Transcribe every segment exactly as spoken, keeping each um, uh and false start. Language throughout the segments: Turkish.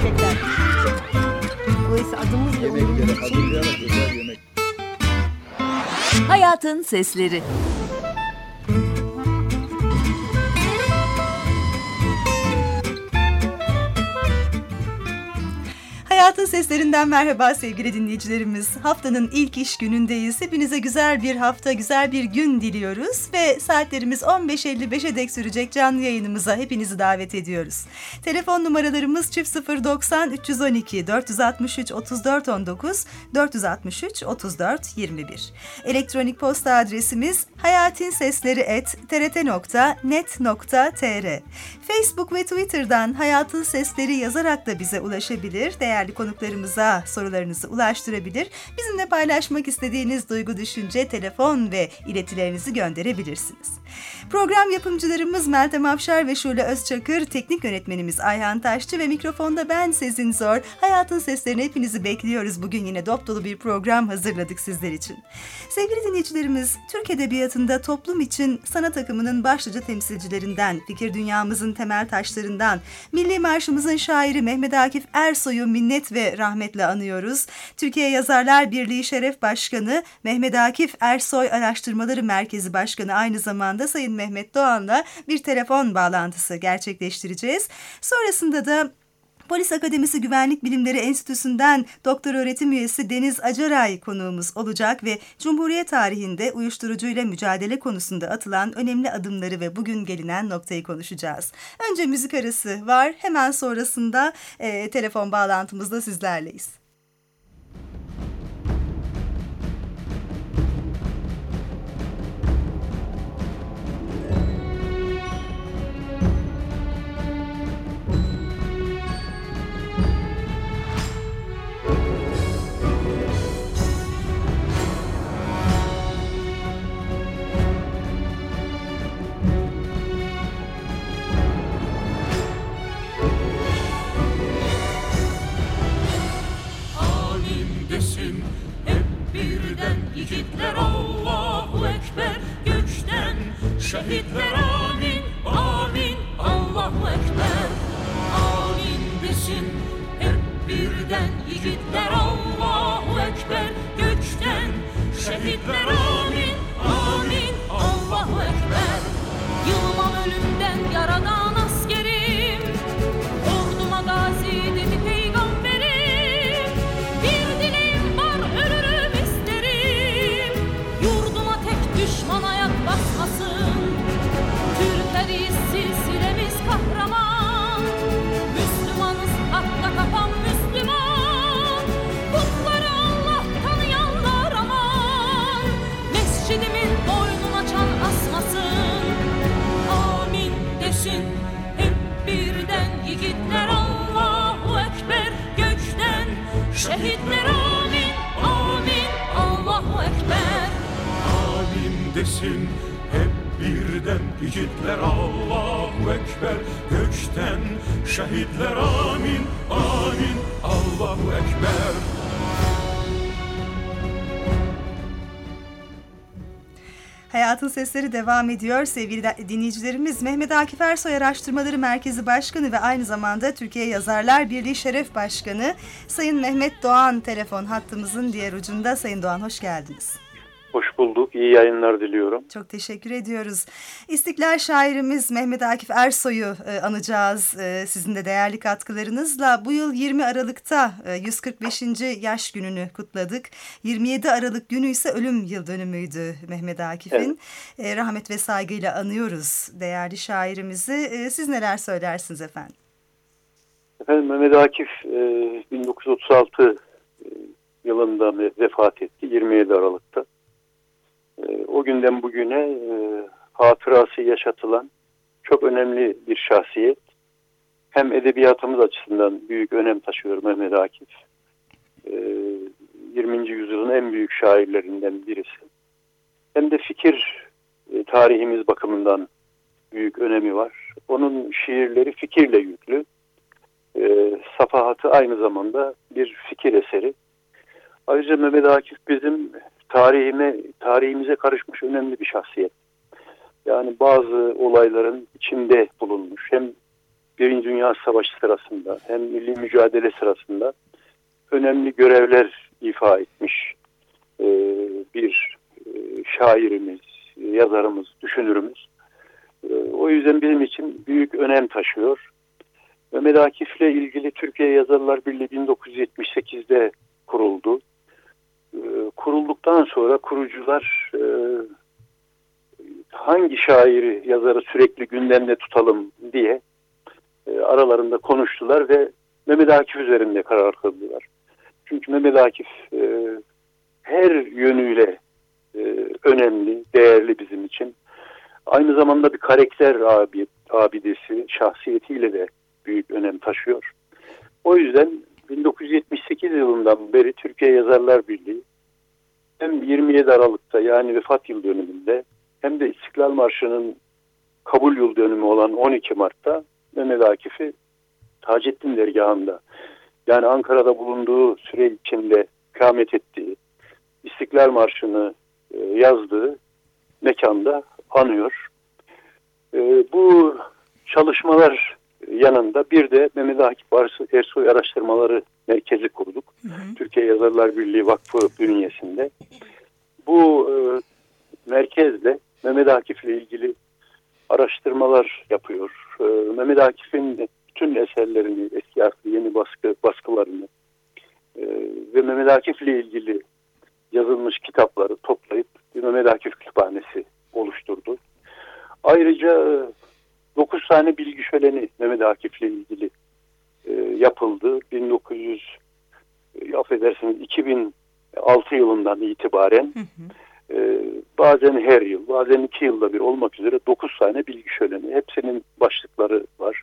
gerçekten. Dolayısıyla adımız ve umurumuz için. Hayatın Sesleri. Hayatın Seslerinden merhaba sevgili dinleyicilerimiz. Haftanın ilk iş günündeyiz. Hepinize güzel bir hafta, güzel bir gün diliyoruz. Ve saatlerimiz on beş elli beşe dek sürecek canlı yayınımıza hepinizi davet ediyoruz. Telefon numaralarımız çift sıfır doksan üç yüz on iki dört altı üç otuz dört on dokuz dört altı üç otuz dört yirmi bir. Elektronik posta adresimiz hayatinsesleri et t r t nokta net nokta t r. Facebook ve Twitter'dan Hayatın Sesleri yazarak da bize ulaşabilir. Değerli konuklarımıza sorularınızı ulaştırabilir. Bizimle paylaşmak istediğiniz duygu, düşünce, telefon ve iletilerinizi gönderebilirsiniz. Program yapımcılarımız Meltem Afşar ve Şule Özçakır, teknik yönetmenimiz Ayhan Taşçı ve mikrofonda ben Sezin Zor. Hayatın Seslerine hepinizi bekliyoruz. Bugün yine dop dolu bir program hazırladık sizler için. Sevgili dinleyicilerimiz, Türk Edebiyatı'nda toplum için sanat akımının başlıca temsilcilerinden, fikir dünyamızın temel taşlarından, Milli Marşımızın şairi Mehmet Akif Ersoy'u minnet ve rahmetle anıyoruz. Türkiye Yazarlar Birliği Şeref Başkanı Mehmet Akif Ersoy Araştırmaları Merkezi Başkanı aynı zamanda Sayın Mehmet Doğan'la bir telefon bağlantısı gerçekleştireceğiz. Sonrasında da Polis Akademisi Güvenlik Bilimleri Enstitüsü'nden doktor öğretim üyesi Deniz Acaray konuğumuz olacak ve Cumhuriyet tarihinde uyuşturucuyla mücadele konusunda atılan önemli adımları ve bugün gelinen noktayı konuşacağız. Önce müzik arası var, hemen sonrasında e, telefon bağlantımızda sizlerleyiz. Yiğitler Allahu Ekber, göçten şehitler amin, amin, Allahu Ekber. Amin desin hep birden yiğitler Allahu Ekber, göçten şehitler amin, amin, Allahu Ekber. Yılmam ölümden yaradan askerim, orduma gazi dedi peygamberim. Bir dileğim var ölürüm isterim, yurduma tek düşman ayak basmasın. Türkleriyiz silsilemiz kahraman, Müslümanız hakka kapan Müslüman. Putları Allah tanıyanlar aman, mescidimin boynuna çan asmasın. Amin desin hep birden yiğitler Allahu Ekber, göçten şehitler amin, amin, Allahu Ekber. Amin desin hep birden yiğitler Allahu Ekber, göçten şehitler amin, amin, Allahu Ekber. Hayatın Sesleri devam ediyor. Sevgili dinleyicilerimiz, Mehmet Akif Ersoy Araştırmaları Merkezi Başkanı ve aynı zamanda Türkiye Yazarlar Birliği Şeref Başkanı Sayın Mehmet Doğan telefon hattımızın diğer ucunda. Sayın Doğan, hoş geldiniz. Hoş bulduk. İyi yayınlar diliyorum. Çok teşekkür ediyoruz. İstiklal şairimiz Mehmet Akif Ersoy'u e, anacağız e, sizin de değerli katkılarınızla. Bu yıl yirmi Aralık'ta e, yüz kırk beşinci yaş gününü kutladık. yirmi yedi Aralık günü ise ölüm yıl dönümüydü Mehmet Akif'in. Evet. E, rahmet ve saygıyla anıyoruz değerli şairimizi. E, siz neler söylersiniz efendim? Efendim Mehmet Akif e, bin dokuz yüz otuz altı e, yılında vefat etti. yirmi yedi Aralık'ta. O günden bugüne e, hatırası yaşatılan çok önemli bir şahsiyet. Hem edebiyatımız açısından büyük önem taşıyor Mehmet Akif. E, yirminci yüzyılın en büyük şairlerinden birisi. Hem de fikir e, tarihimiz bakımından büyük önemi var. Onun şiirleri fikirle yüklü. E, safahatı aynı zamanda bir fikir eseri. Ayrıca Mehmet Akif bizim tarihime, tarihimize karışmış önemli bir şahsiyet. Yani bazı olayların içinde bulunmuş. Hem Birinci Dünya Savaşı sırasında hem milli mücadele sırasında önemli görevler ifa etmiş e, bir e, şairimiz, yazarımız, düşünürümüz. E, o yüzden bizim için büyük önem taşıyor. Mehmet Akif'le ilgili Türkiye Yazarlar Birliği bin dokuz yüz yetmiş sekizde kuruldu. E, kurulduktan sonra kurucular e, hangi şairi, yazarı sürekli gündemde tutalım diye e, aralarında konuştular ve Mehmet Akif üzerinde karar kıldılar. Çünkü Mehmet Akif e, her yönüyle e, önemli, değerli bizim için. Aynı zamanda bir karakter abid, abidesi, şahsiyetiyle de büyük önem taşıyor. O yüzden bin dokuz yüz yetmiş sekiz yılından beri Türkiye Yazarlar Birliği hem yirmi yedi Aralık'ta yani vefat yıl dönümünde hem de İstiklal Marşı'nın kabul yıl dönümü olan on iki Mart'ta Mehmet Akif'i Taceddin Dergahı'nda, yani Ankara'da bulunduğu süre içinde ikamet ettiği, İstiklal Marşı'nı e, yazdığı mekanda anıyor. E, bu çalışmalar yanında bir de Mehmet Akif Ersoy Araştırmaları Merkezi kurduk. Hı hı. Türkiye Yazarlar Birliği Vakfı bünyesinde. Bu e, merkezde Mehmet Akif'le ilgili araştırmalar yapıyor. E, Mehmet Akif'in bütün eserlerini, eski harfli yeni baskı baskılarını e, ve Mehmet Akif'le ilgili yazılmış kitapları toplayıp bir Mehmet Akif kütüphanesi oluşturdu. Ayrıca e, dokuz tane bilgi şöleni Mehmet Akif'le ilgili e, yapıldı. bin dokuz yüz e, affedersiniz iki bin altı yılından itibaren hı hı. E, bazen her yıl, bazen iki yılda bir olmak üzere dokuz tane bilgi şöleni. Hepsinin başlıkları var.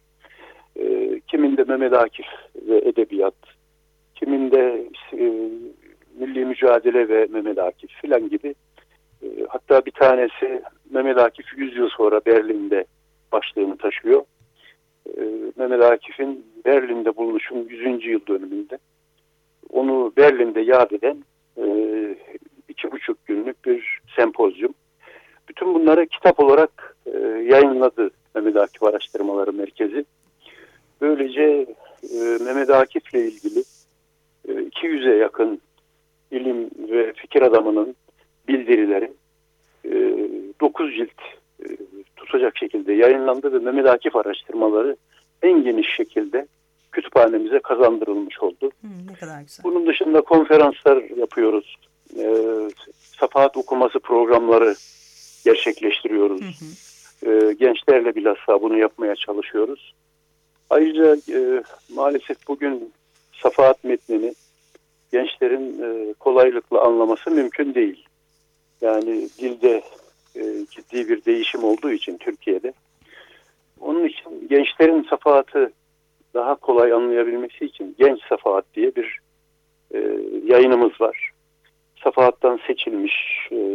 E, kiminde Mehmet Akif ve edebiyat, kiminde e, milli mücadele ve Mehmet Akif filan gibi. E, hatta bir tanesi Mehmet Akif yüz yıl sonra Berlin'de başlığını taşıyor. E, Mehmet Akif'in Berlin'de bulunuşun yüzüncü yıl dönümünde onu Berlin'de yad eden e, iki buçuk günlük bir sempozyum. Bütün bunları kitap olarak e, yayınladı Mehmet Akif Araştırmaları Merkezi. Böylece e, Mehmet Akif'le ilgili e, iki yüze yakın ilim ve fikir adamının bildirileri e, dokuz cilt e, tutacak şekilde yayınlandı ve Mehmet Akif Araştırmaları en geniş şekilde kütüphanemize kazandırılmış oldu. Hmm, ne kadar güzel. Bunun dışında konferanslar yapıyoruz. E, safahat okuması programları gerçekleştiriyoruz. Hı hı. E, gençlerle bilhassa bunu yapmaya çalışıyoruz. Ayrıca e, maalesef bugün safahat metnini gençlerin e, kolaylıkla anlaması mümkün değil. Yani dilde e, ciddi bir değişim olduğu için Türkiye'de. Onun için gençlerin safahatı daha kolay anlayabilmesi için Genç Safahat diye bir e, yayınımız var. Safahattan seçilmiş e,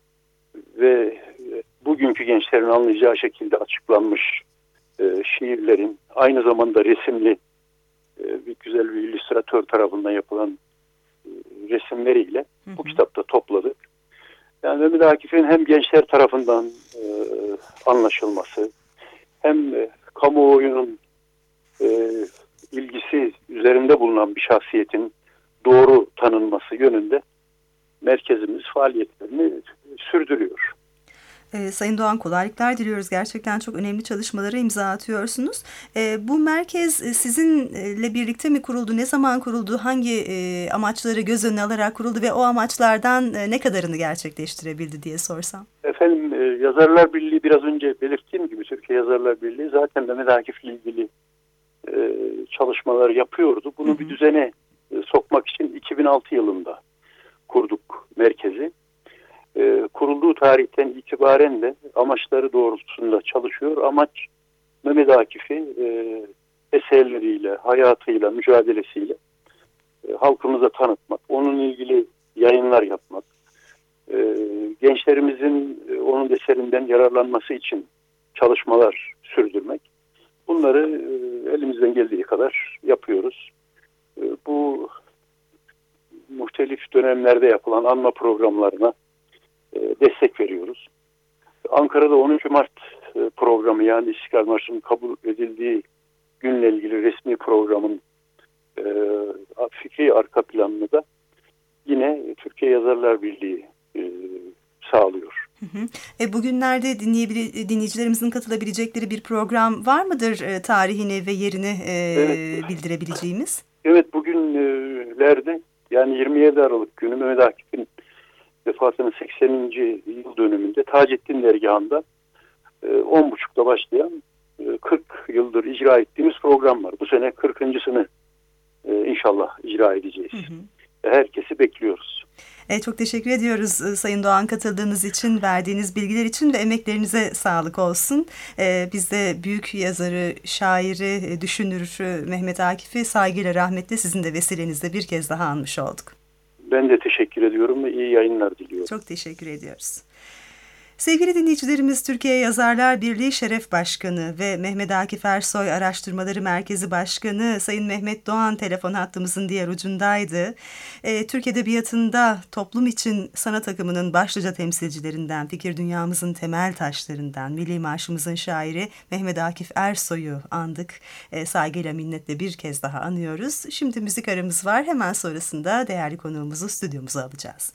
ve bugünkü gençlerin anlayacağı şekilde açıklanmış e, şiirlerin aynı zamanda resimli e, bir güzel bir illüstratör tarafından yapılan e, resimleriyle hı hı. bu kitapta topladık. Yani Mehmet Akif'in hem gençler tarafından e, anlaşılması hem e, kamuoyunun e, ilgisi üzerinde bulunan bir şahsiyetin doğru tanınması yönünde merkezimiz faaliyetlerini sürdürüyor. E, Sayın Doğan, kolaylıklar diliyoruz. Gerçekten çok önemli çalışmalara imza atıyorsunuz. E, bu merkez e, sizinle birlikte mi kuruldu? Ne zaman kuruldu? Hangi e, amaçları göz önüne alarak kuruldu ve o amaçlardan e, ne kadarını gerçekleştirebildi diye sorsam? Efendim e, Yazarlar Birliği biraz önce belirttiğim gibi Türkiye Yazarlar Birliği zaten Mehmet Akif'le ilgili e, çalışmalar yapıyordu. Bunu hı hı. bir düzene e, sokmak için iki bin altı yılında kurduk merkezi. E, kurulduğu tarihten itibaren de amaçları doğrultusunda çalışıyor. Amaç Mehmet Akif'i e, eserleriyle, hayatıyla, mücadelesiyle e, halkımıza tanıtmak, onunla ilgili yayınlar yapmak, e, gençlerimizin e, onun eserinden yararlanması için çalışmalar sürdürmek. Bunları e, elimizden geldiği kadar yapıyoruz. E, bu muhtelif dönemlerde yapılan anma programlarına destek veriyoruz. Ankara'da on iki Mart programı, yani İstiklal Marşı'nın kabul edildiği günle ilgili resmi programın e, fikri arka planını da yine Türkiye Yazarlar Birliği e, sağlıyor. Hı hı. E, bugünlerde dinleyicilerimizin katılabilecekleri bir program var mıdır e, tarihini ve yerini e, evet. bildirebileceğimiz? Evet, bugünlerde yani yirmi yedi Aralık günü Mehmet Akif'in vefatının sekseninci yıl dönümünde Taceddin Dergahı'nda on buçukta başlayan kırk yıldır icra ettiğimiz program var. Bu sene kırkıncısını inşallah icra edeceğiz. Hı hı. Herkesi bekliyoruz. E, çok teşekkür ediyoruz Sayın Doğan katıldığınız için, verdiğiniz bilgiler için ve emeklerinize sağlık olsun. E, biz de büyük yazarı, şairi, düşünür Mehmet Akif'i saygıyla, rahmetle sizin de vesilenizle bir kez daha anmış olduk. Ben de teşekkür ediyorum ve iyi yayınlar diliyorum. Çok teşekkür ediyoruz. Sevgili dinleyicilerimiz, Türkiye Yazarlar Birliği Şeref Başkanı ve Mehmet Akif Ersoy Araştırmaları Merkezi Başkanı Sayın Mehmet Doğan telefon hattımızın diğer ucundaydı. E, Türk Edebiyatı'nda toplum için sanat akımının başlıca temsilcilerinden, fikir dünyamızın temel taşlarından, Milli Marşımızın şairi Mehmet Akif Ersoy'u andık. E, saygıyla, minnetle bir kez daha anıyoruz. Şimdi müzik aramız var. Hemen sonrasında değerli konuğumuzu stüdyomuza alacağız.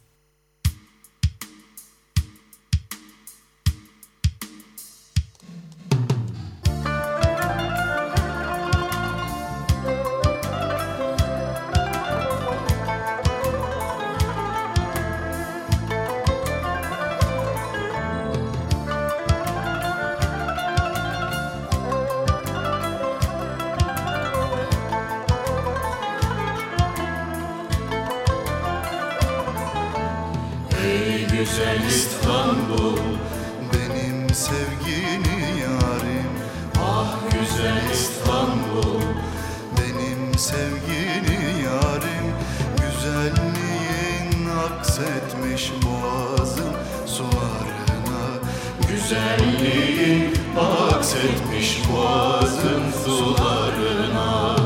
Güzel İstanbul, benim sevgili yarim. Ah güzel İstanbul, benim sevgili yarim. Güzelliğin aksetmiş boğazın sularına. güzelliğin aksetmiş boğazın sularına.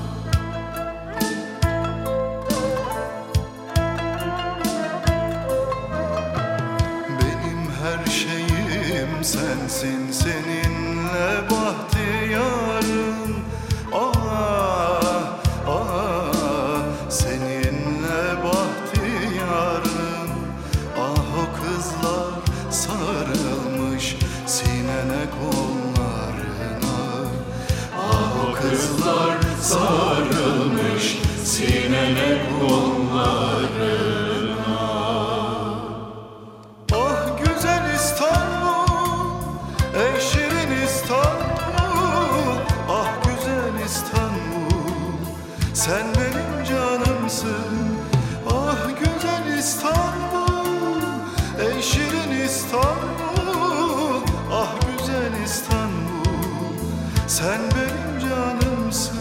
Sensin, seninle bahtiyarım. Ah, ah, seninle bahtiyarım. Ah o kızlar sarılmış sinene kollarına. Ah o kızlar sarılmış sinene kollarına. Ah güzel İstanbul, ey şirin İstanbul, ah güzel İstanbul, sen benim canımsın. Ah güzel İstanbul, ey şirin İstanbul, ah güzel İstanbul, sen benim canımsın.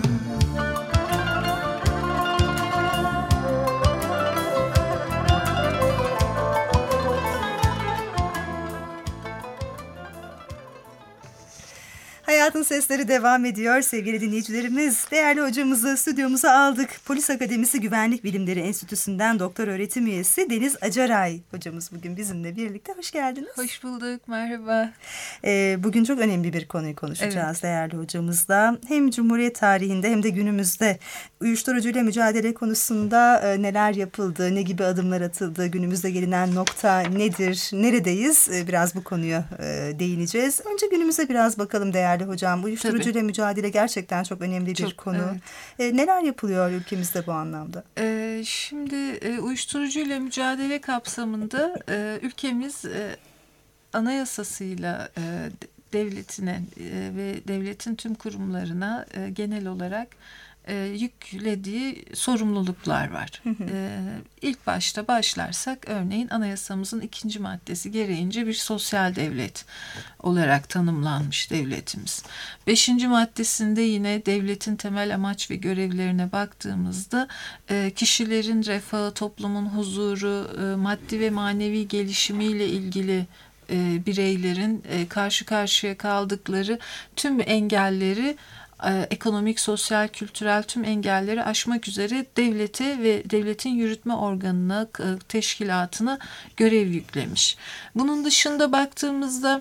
Hayatın Sesleri devam ediyor sevgili dinleyicilerimiz. Değerli hocamızı stüdyomuza aldık. Polis Akademisi Güvenlik Bilimleri Enstitüsü'nden doktor öğretim üyesi Deniz Acaray hocamız bugün bizimle birlikte. Hoş geldiniz. Hoş bulduk, merhaba. Ee, bugün çok önemli bir konuyu konuşacağız evet. değerli hocamızla. Hem Cumhuriyet tarihinde hem de günümüzde uyuşturucuyla mücadele konusunda e, neler yapıldı, ne gibi adımlar atıldı, günümüzde gelinen nokta nedir, neredeyiz? E, biraz bu konuya e, değineceğiz. Önce günümüze biraz bakalım değerli hocam. Uyuşturucuyla mücadele gerçekten çok önemli bir çok, konu. Evet. E, neler yapılıyor ülkemizde bu anlamda? E, şimdi e, uyuşturucuyla mücadele kapsamında e, ülkemiz e, anayasasıyla e, devletine e, ve devletin tüm kurumlarına e, genel olarak e, yüklediği sorumluluklar var. Hı hı. E, ilk başta başlarsak örneğin anayasamızın ikinci maddesi gereğince bir sosyal devlet olarak tanımlanmış devletimiz. Beşinci maddesinde yine devletin temel amaç ve görevlerine baktığımızda e, kişilerin refahı, toplumun huzuru, e, maddi ve manevi gelişimiyle ilgili e, bireylerin e, karşı karşıya kaldıkları tüm engelleri, ekonomik, sosyal, kültürel tüm engelleri aşmak üzere devlete ve devletin yürütme organına, teşkilatına görev yüklemiş. Bunun dışında baktığımızda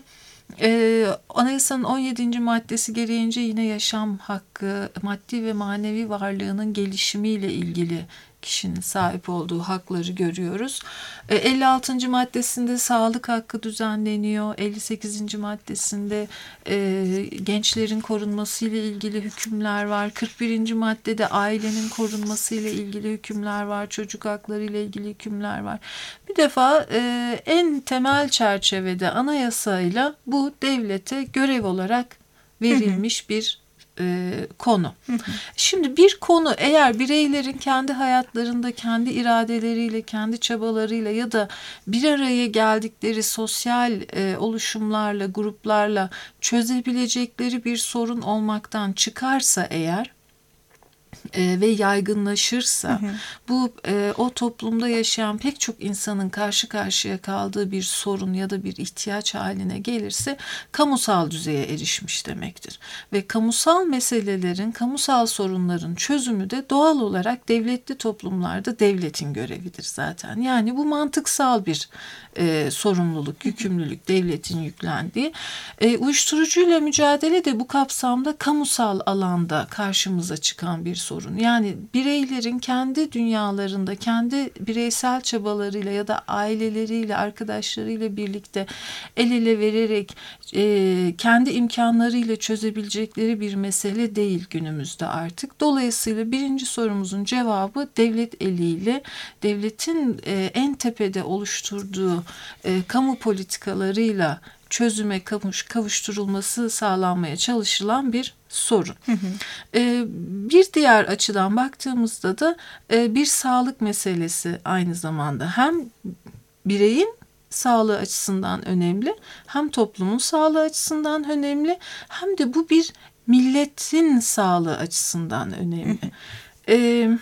Ee, Anayasanın on yedinci maddesi gereğince yine yaşam hakkı, maddi ve manevi varlığının gelişimiyle ilgili kişinin sahip olduğu hakları görüyoruz. Ee, elli altıncı maddesinde sağlık hakkı düzenleniyor. elli sekizinci maddesinde e, gençlerin korunması ile ilgili hükümler var. kırk birinci maddede ailenin korunması ile ilgili hükümler var. Çocuk hakları ile ilgili hükümler var. Bir defa e, en temel çerçevede anayasayla bu devlete görev olarak verilmiş hı hı. bir e, konu. Hı hı. Şimdi bir konu eğer bireylerin kendi hayatlarında kendi iradeleriyle, kendi çabalarıyla ya da bir araya geldikleri sosyal e, oluşumlarla, gruplarla çözebilecekleri bir sorun olmaktan çıkarsa eğer E, ve yaygınlaşırsa hı hı. bu e, o toplumda yaşayan pek çok insanın karşı karşıya kaldığı bir sorun ya da bir ihtiyaç haline gelirse kamusal düzeye erişmiş demektir. Ve kamusal meselelerin, kamusal sorunların çözümü de doğal olarak devletli toplumlarda devletin görevidir zaten. Yani bu mantıksal bir e, sorumluluk, yükümlülük devletin yüklendiği. E, uyuşturucuyla mücadele de bu kapsamda kamusal alanda karşımıza çıkan bir sorun. Yani bireylerin kendi dünyalarında, kendi bireysel çabalarıyla ya da aileleriyle, arkadaşlarıyla birlikte el ele vererek e, kendi imkanlarıyla çözebilecekleri bir mesele değil günümüzde artık. Dolayısıyla birinci sorumuzun cevabı devlet eliyle, devletin e, en tepede oluşturduğu e, kamu politikalarıyla çözüme kavuş, kavuşturulması sağlanmaya çalışılan bir sorun. Hı hı. Ee, bir diğer açıdan baktığımızda da e, bir sağlık meselesi aynı zamanda hem bireyin sağlığı açısından önemli, hem toplumun sağlığı açısından önemli, hem de bu bir milletin sağlığı açısından önemli. Hı hı. Ee,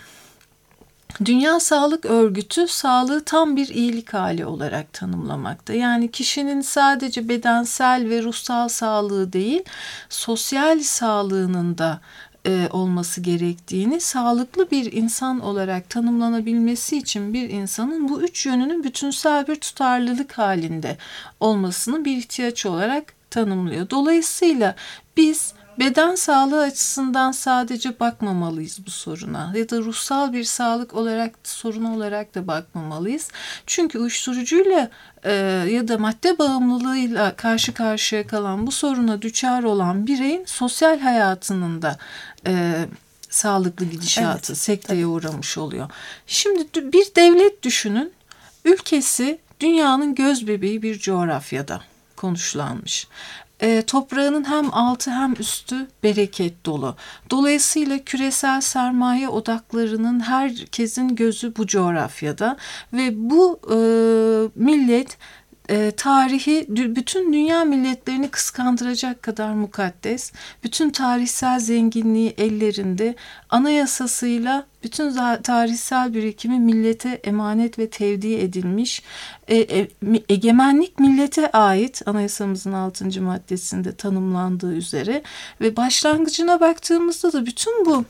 Dünya Sağlık Örgütü sağlığı tam bir iyilik hali olarak tanımlamakta. Yani kişinin sadece bedensel ve ruhsal sağlığı değil, sosyal sağlığının da e, olması gerektiğini, sağlıklı bir insan olarak tanımlanabilmesi için bir insanın bu üç yönünün bütünsel bir tutarlılık halinde olmasını bir ihtiyaç olarak tanımlıyor. Dolayısıyla biz beden sağlığı açısından sadece bakmamalıyız bu soruna ya da ruhsal bir sağlık olarak sorun olarak da bakmamalıyız. Çünkü uyuşturucuyla e, ya da madde bağımlılığıyla karşı karşıya kalan bu soruna düçar olan bireyin sosyal hayatının da e, sağlıklı gidişatı, evet, sekteye uğramış oluyor. Şimdi bir devlet düşünün, ülkesi dünyanın gözbebeği bir coğrafyada konuşlanmış. E, toprağının hem altı hem üstü bereket dolu. Dolayısıyla küresel sermaye odaklarının herkesin gözü bu coğrafyada ve bu e, millet e, tarihi bütün dünya milletlerini kıskandıracak kadar mukaddes, bütün tarihsel zenginliği ellerinde, anayasasıyla bütün tarihsel birikimi millete emanet ve tevdi edilmiş, e, e, egemenlik millete ait anayasamızın altıncı maddesinde tanımlandığı üzere ve başlangıcına baktığımızda da bütün bu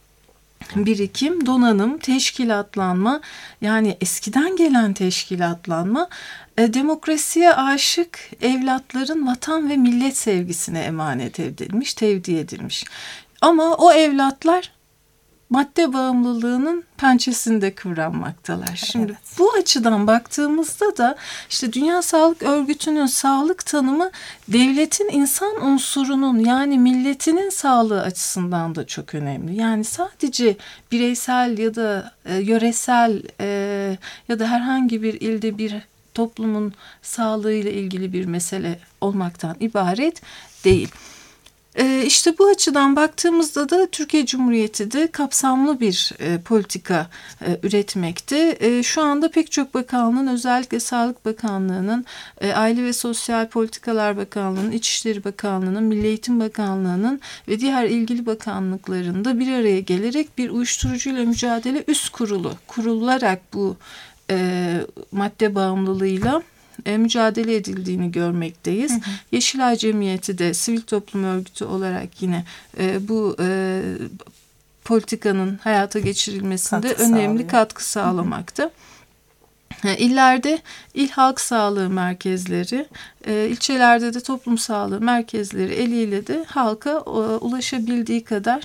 birikim, donanım, teşkilatlanma, yani eskiden gelen teşkilatlanma, e, demokrasiye aşık evlatların vatan ve millet sevgisine emanet edilmiş, tevdi edilmiş. Ama o evlatlar madde bağımlılığının pençesinde kıvranmaktalar. Şimdi evet. Bu açıdan baktığımızda da işte Dünya Sağlık Örgütü'nün sağlık tanımı devletin insan unsurunun, yani milletinin sağlığı açısından da çok önemli. Yani sadece bireysel ya da e, yöresel e, ya da herhangi bir ilde bir toplumun sağlığıyla ilgili bir mesele olmaktan ibaret değil. Ee, işte bu açıdan baktığımızda da Türkiye Cumhuriyeti de kapsamlı bir e, politika e, üretmekte. E, şu anda pek çok bakanlığın, özellikle Sağlık Bakanlığı'nın, e, Aile ve Sosyal Politikalar Bakanlığı'nın, İçişleri Bakanlığı'nın, Milli Eğitim Bakanlığı'nın ve diğer ilgili bakanlıkların da bir araya gelerek bir uyuşturucuyla mücadele üst kurulu kurularak bu e, madde bağımlılığıyla E, mücadele edildiğini görmekteyiz. Hı hı. Yeşilay Cemiyeti de sivil toplum örgütü olarak yine e, bu e, politikanın hayata geçirilmesinde katkı önemli sağlıyor. katkı sağlamakta. Hı hı. İllerde il halk sağlığı merkezleri, ilçelerde de toplum sağlığı merkezleri eliyle de halka ulaşabildiği kadar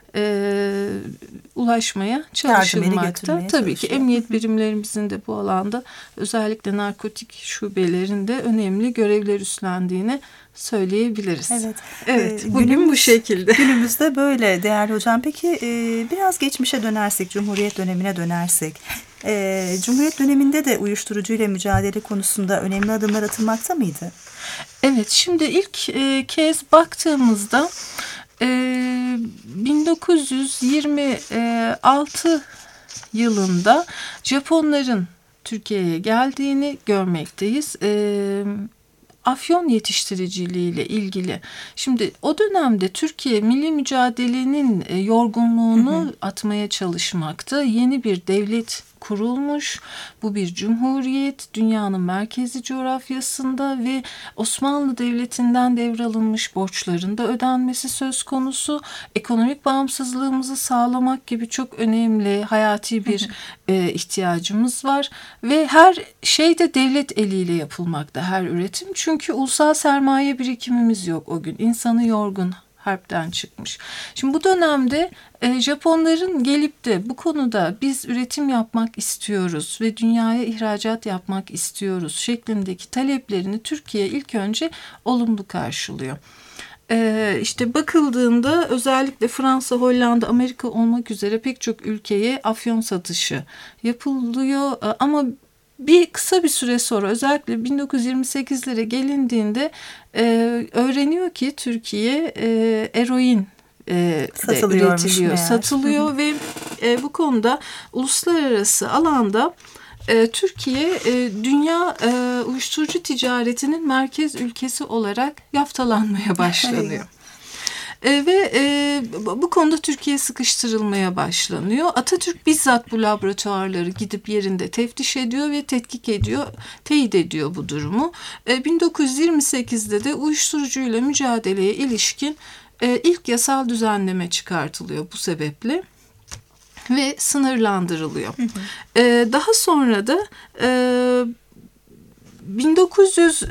e, ulaşmaya çalışılmakta. Tabii ki emniyet birimlerimizin de bu alanda özellikle narkotik şubelerinde önemli görevler üstlendiğini söyleyebiliriz. Evet. Evet. Bugün günümüz, bu şekilde. Günümüzde böyle değerli hocam. Peki e, biraz geçmişe dönersek, Cumhuriyet dönemine dönersek. E, Cumhuriyet döneminde de uyuşturucuyla mücadele konusunda önemli adımlar atılmakta mıydı? Evet. Şimdi ilk e, kez baktığımızda e, bin dokuz yüz yirmi altı yılında Japonların Türkiye'ye geldiğini görmekteyiz. E, Afyon yetiştiriciliği ile ilgili. Şimdi o dönemde Türkiye milli mücadelenin yorgunluğunu hı hı. atmaya çalışmakta. Yeni bir devlet kurulmuş. Bu bir cumhuriyet, dünyanın merkezi coğrafyasında ve Osmanlı Devleti'nden devralınmış borçların da ödenmesi söz konusu. Ekonomik bağımsızlığımızı sağlamak gibi çok önemli, hayati bir e, ihtiyacımız var. Ve her şey de devlet eliyle yapılmakta, her üretim. Çünkü ulusal sermaye birikimimiz yok o gün. İnsanı yorgun, harpten çıkmış. Şimdi bu dönemde e, Japonların gelip de bu konuda biz üretim yapmak istiyoruz ve dünyaya ihracat yapmak istiyoruz şeklindeki taleplerini Türkiye ilk önce olumlu karşılıyor. Ee, işte bakıldığında özellikle Fransa, Hollanda, Amerika olmak üzere pek çok ülkeye afyon satışı yapılıyor ee, ama bir kısa bir süre sonra özellikle bin dokuz yüz yirmi sekizlere gelindiğinde e, öğreniyor ki Türkiye e, eroin e, üretiliyor, satılıyor ve e, bu konuda uluslararası alanda e, Türkiye e, dünya e, uyuşturucu ticaretinin merkez ülkesi olarak yaftalanmaya başlanıyor. E, ve e, bu konuda Türkiye sıkıştırılmaya başlanıyor. Atatürk bizzat bu laboratuvarları gidip yerinde teftiş ediyor ve tetkik ediyor, teyit ediyor bu durumu. E, bin dokuz yüz yirmi sekizde de uyuşturucuyla mücadeleye ilişkin e, ilk yasal düzenleme çıkartılıyor bu sebeple ve sınırlandırılıyor. Hı hı. E, daha sonra da e, bin dokuz yüz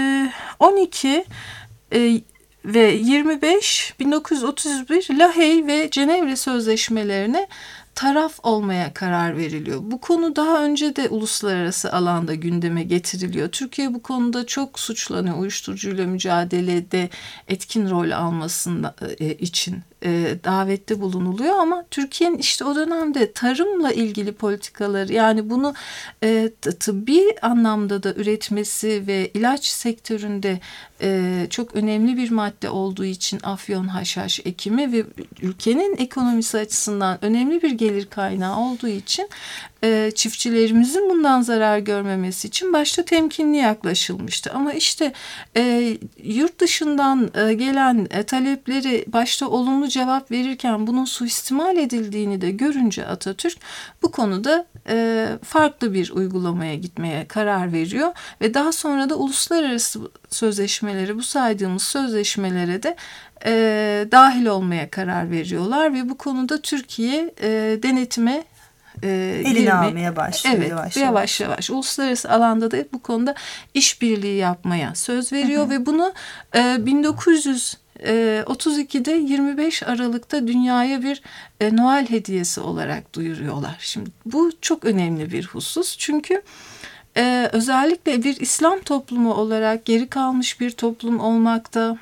on iki e, ve yirmi beş bin dokuz yüz otuz bir Lahey ve Cenevre Sözleşmelerine taraf olmaya karar veriliyor. Bu konu daha önce de uluslararası alanda gündeme getiriliyor. Türkiye bu konuda çok suçlanıyor. Uyuşturucuyla mücadelede etkin rol almasında için davette bulunuluyor ama Türkiye'nin işte o dönemde tarımla ilgili politikaları, yani bunu e, tıbbi anlamda da üretmesi ve ilaç sektöründe e, çok önemli bir madde olduğu için afyon, haşhaş ekimi ve ülkenin ekonomisi açısından önemli bir gelir kaynağı olduğu için e, çiftçilerimizin bundan zarar görmemesi için başta temkinli yaklaşılmıştı. Ama işte e, yurt dışından e, gelen e, talepleri başta olumlu cevap verirken bunun suistimal edildiğini de görünce Atatürk bu konuda e, farklı bir uygulamaya gitmeye karar veriyor ve daha sonra da uluslararası sözleşmeleri, bu saydığımız sözleşmelere de e, dahil olmaya karar veriyorlar ve bu konuda Türkiye e, denetime E, Elini girme, almaya başlıyor. Evet, yavaş yavaş. yavaş yavaş. Uluslararası alanda da bu konuda işbirliği yapmaya söz veriyor, hı hı. ve bunu e, bin dokuz yüz otuz ikide yirmi beş Aralık'ta dünyaya bir e, Noel hediyesi olarak duyuruyorlar. Şimdi bu çok önemli bir husus çünkü e, özellikle bir İslam toplumu olarak geri kalmış bir toplum olmakta,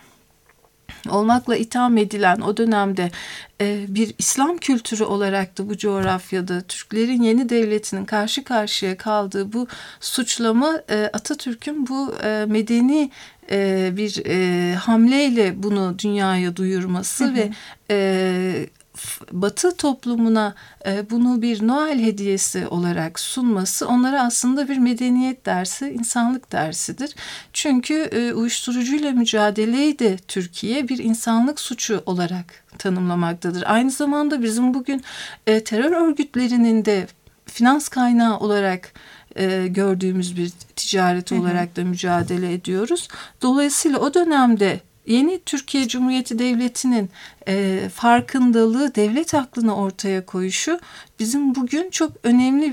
olmakla itham edilen o dönemde e, bir İslam kültürü olarak da bu coğrafyada Türklerin yeni devletinin karşı karşıya kaldığı bu suçlama e, Atatürk'ün bu e, medeni e, bir e, hamleyle bunu dünyaya duyurması, hı hı. ve e, Batı toplumuna e, bunu bir Noel hediyesi olarak sunması onlara aslında bir medeniyet dersi, insanlık dersidir. Çünkü e, uyuşturucuyla mücadeleyi de Türkiye bir insanlık suçu olarak tanımlamaktadır. Aynı zamanda bizim bugün e, terör örgütlerinin de finans kaynağı olarak e, gördüğümüz bir ticaret, hı hı. olarak da mücadele ediyoruz. Dolayısıyla o dönemde yeni Türkiye Cumhuriyeti Devleti'nin e, farkındalığı, devlet aklını ortaya koyuşu bizim bugün çok önemli bir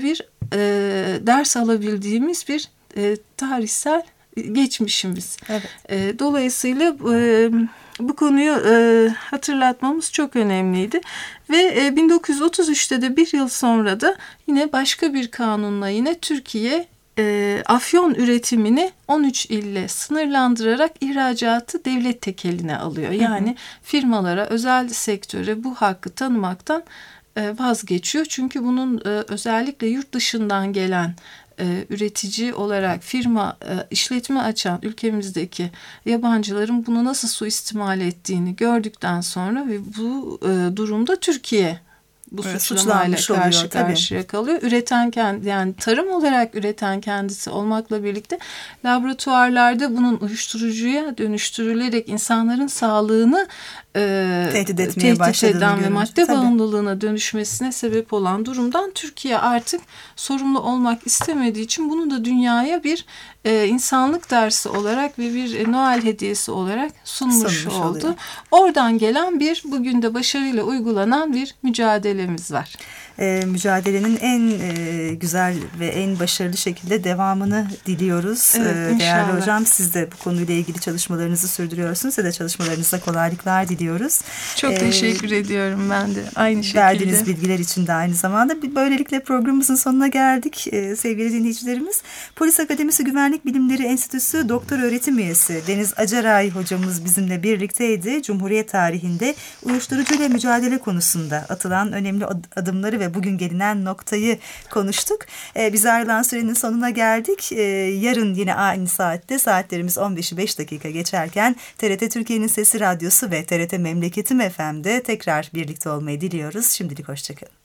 e, ders alabildiğimiz bir e, tarihsel geçmişimiz. Evet. E, dolayısıyla e, bu konuyu e, hatırlatmamız çok önemliydi. Ve e, bin dokuz yüz otuz üçte de bir yıl sonra da yine başka bir kanunla yine Türkiye e, afyon üretimini on üç ille sınırlandırarak ihracatı devlet tekeline alıyor. Yani hı hı. firmalara, özel sektöre bu hakkı tanımaktan e, vazgeçiyor. Çünkü bunun e, özellikle yurt dışından gelen E, üretici olarak firma e, işletme açan ülkemizdeki yabancıların bunu nasıl suistimal ettiğini gördükten sonra ve bu e, durumda Türkiye bu evet, suçlamayla karşı oluyor, karşıya kalıyor. Üreten kendi, yani tarım olarak üreten kendisi olmakla birlikte laboratuvarlarda bunun uyuşturucuya dönüştürülerek insanların sağlığını e, tehdit etmeye tehdit başladığını eden ve görünce. madde Tabii. bağımlılığına dönüşmesine sebep olan durumdan Türkiye artık sorumlu olmak istemediği için bunu da dünyaya bir e, insanlık dersi olarak ve bir e, Noel hediyesi olarak sunmuş, sunmuş oldu. oluyor. Oradan gelen bir bugün de başarıyla uygulanan bir mücadelemiz var. E, mücadelenin en e, güzel ve en başarılı şekilde devamını diliyoruz. Evet, e, değerli inşallah. hocam, siz de bu konuyla ilgili çalışmalarınızı sürdürüyorsunuz. Size de çalışmalarınızda kolaylıklar diliyoruz. Çok E, teşekkür ediyorum ben de aynı şekilde. Verdiğiniz bilgiler için de aynı zamanda. Böylelikle programımızın sonuna geldik e, sevgili dinleyicilerimiz. Polis Akademisi Güvenlik Bilimleri Enstitüsü Doktor Öğretim Üyesi Deniz Acaray hocamız bizimle birlikteydi. Cumhuriyet tarihinde uyuşturucuyla mücadele konusunda atılan önemli adımları ve bugün gelinen noktayı konuştuk. Ee, biz ayrılan sürenin sonuna geldik. Ee, yarın yine aynı saatte, saatlerimiz on beşi beş dakika geçerken T R T Türkiye'nin Sesi Radyosu ve T R T Memleketim F M'de tekrar birlikte olmayı diliyoruz. Şimdilik hoşçakalın.